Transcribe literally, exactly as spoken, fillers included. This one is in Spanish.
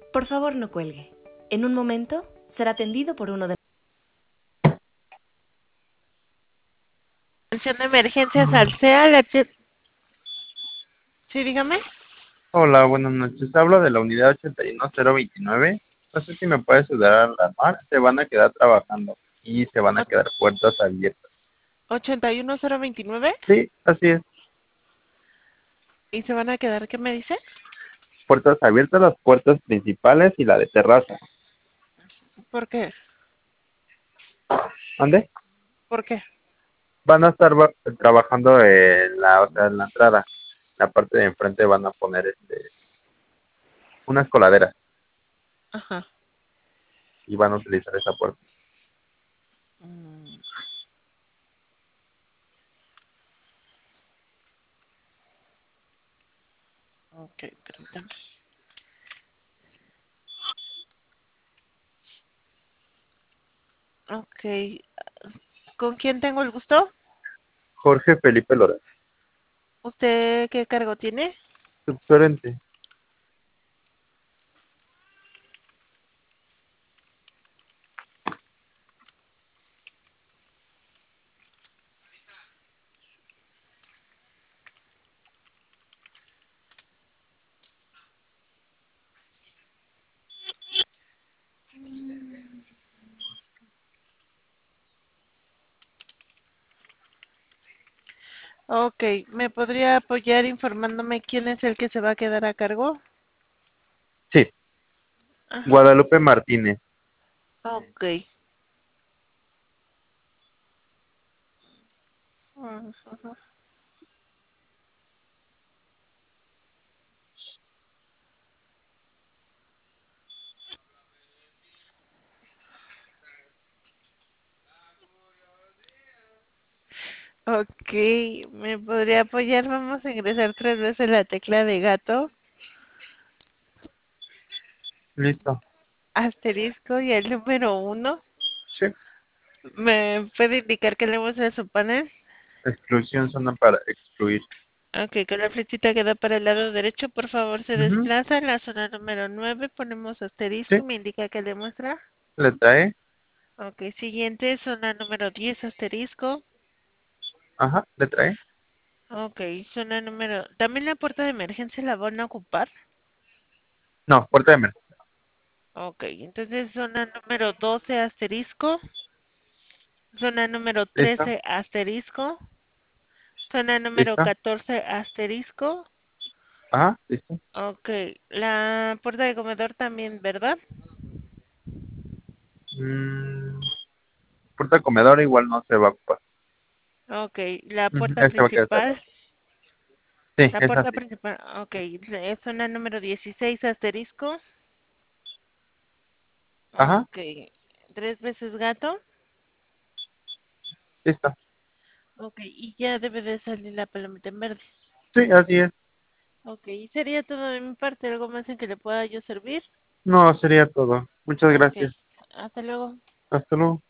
Por favor, no cuelgue. En un momento será atendido por uno de... Atención de emergencias al C E A, la che- Sí, dígame. Hola, buenas noches. Hablo de la unidad ochenta y uno cero veintinueve. No sé si me puedes ayudar a alarmar. Se van a quedar trabajando y se van a quedar puertas abiertas. ochenta y uno cero veintinueve. Sí, así es. ¿Y se van a quedar, qué me dice? Puertas abiertas, las puertas principales y la de terraza. ¿Por qué? ¿Dónde? ¿Por qué? Van a estar va- trabajando en la, o sea, en la entrada. La parte de enfrente van a poner este unas coladeras Ajá. y van a utilizar esa puerta. Mm, ok, permítame. Ok. ¿Con quién tengo el gusto? Jorge Felipe Lora, ¿Usted qué cargo tiene? subgerente. Ok, ¿me podría apoyar informándome quién es el que se va a quedar a cargo? Sí, Ajá. Guadalupe Martínez. Ok. Ujú. Ok, ¿me podría apoyar? Vamos a ingresar tres veces la tecla de gato, Listo. asterisco y el número uno. Sí. ¿Me puede indicar qué le muestra a su panel? Exclusión zona para excluir. Ok, con la flechita que da para el lado derecho, por favor se Ujú. desplaza en la zona número nueve, ponemos Sí, asterisco y me indica qué le muestra. letra E. Ok, siguiente, zona número diez, asterisco. Ajá, letra E. Ok, zona número... ¿También la puerta de emergencia la van a ocupar? No, puerta de emergencia. Ok, entonces zona número doce, asterisco. Zona número Listo, trece, asterisco. Zona número listo. catorce, asterisco. Ajá, listo. Ok, la puerta de comedor también, ¿verdad? Mm, puerta de comedor igual no se va a ocupar. Ok, la Ujú, puerta ese va a quedar principal. cerrado. Sí, La es puerta así. principal, ok, es zona número dieciséis, asterisco. Ajá, Ok, tres veces gato. listo. Ok, y ya debe de salir la palomita en verde. Sí, así es. Ok, y sería todo de mi parte. ¿Algo más en que le pueda yo servir? No, sería todo. Muchas Ok, gracias. hasta luego. Hasta luego.